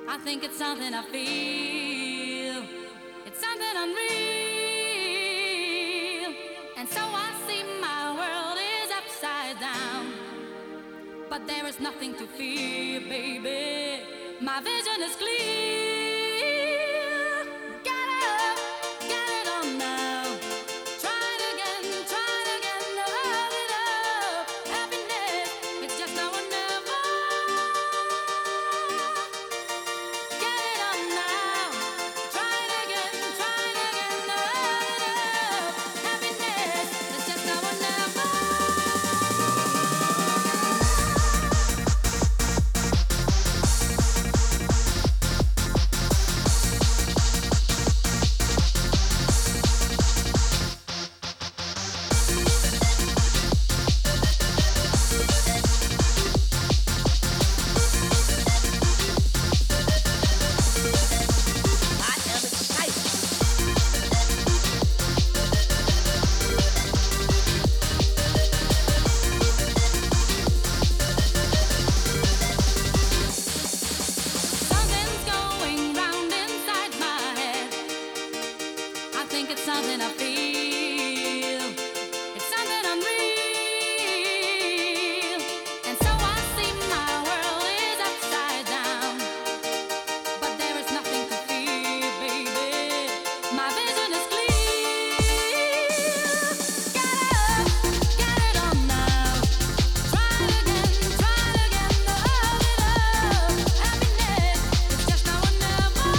I think it's something I feel. It's something unreal. And so I see my world is upside down. But there is nothing to fear, baby. My vision is clear. Get up, get it on now. Try it again, love it up. Happiness, it's just now or never. Get it on now. Try it again, love it up. Happiness, it's just now or never. It's something I feel. It's something unreal. And so I see my world is upside down. But there is nothing to fear, baby. My vision is clear. Get up, get it on now. Try it again, love it up. Happiness, it's just now or never.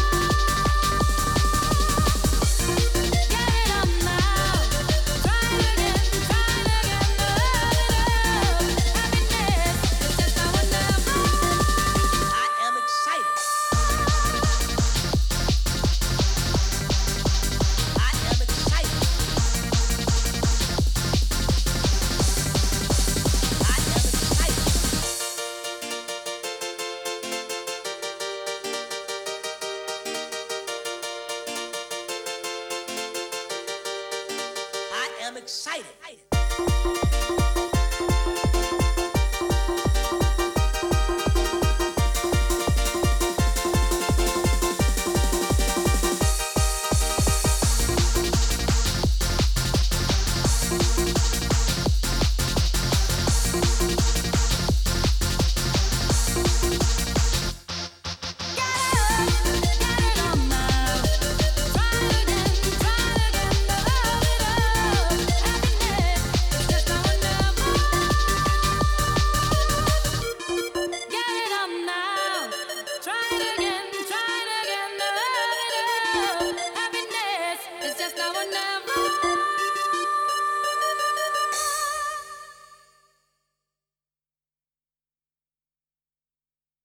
I'm excited.